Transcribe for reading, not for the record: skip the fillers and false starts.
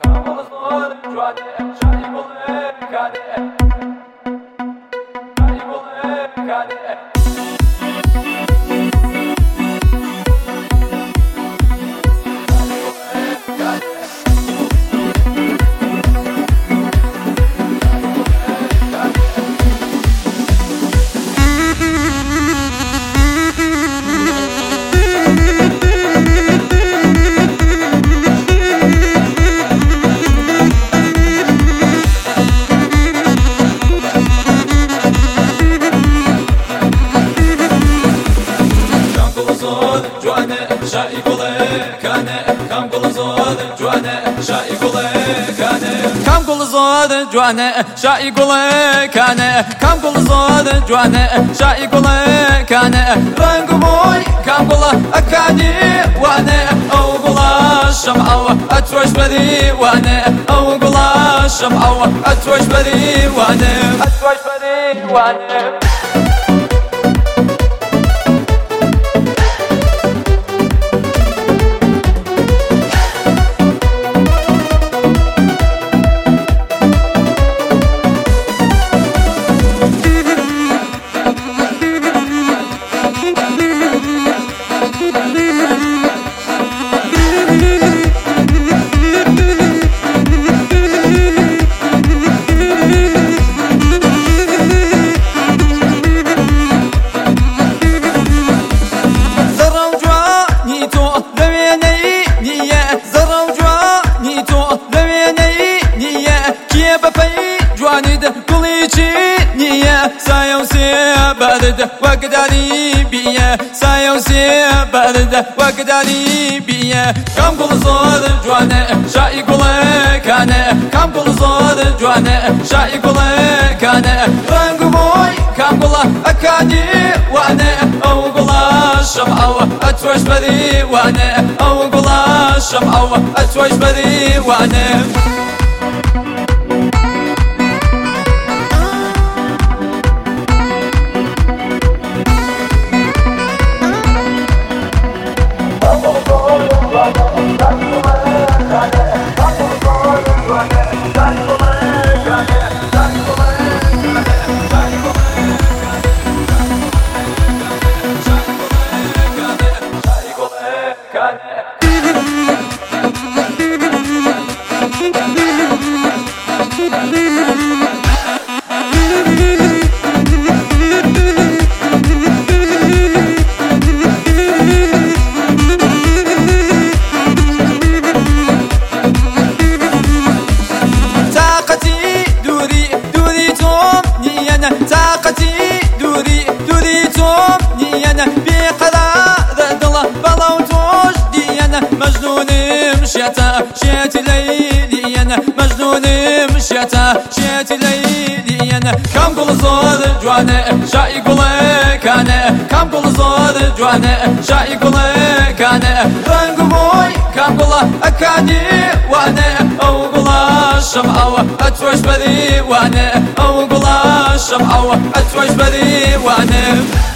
جوانه شاي قولي كانه كم قول زود جوانه شاي قولي كانه رنگ موي كم قول اكادي وانا او قول الشمعة اتوش بدي وانا او قول الشمعة اتوش بدي وانا اتوش بدي وانا وقدري بيا سايوسي برد وقدري بيا كم قول زود جوانا شاي قولي كانه كم قول زود جوانا شاي قولي كانه رنگ موي كم قول اكادي وانا او قول الشمعة اتوش بدي وانا او قول الشمعة اتوش بدي وانا طاقتي دوري توم نيانا بقرار دلا بلاو توش ديانا مجنون مشيتا شيت ليلي انا مجنون مشيتا شيت ليلي انا كم قول زود جوانا شاي قولي كانه كم قول زود جوانا شاي قولي كانه رنگ موي كم قول اكادي وانا او قول الشمعة اتوش بدي وانا او قول الشمعة اتوش بدي وانا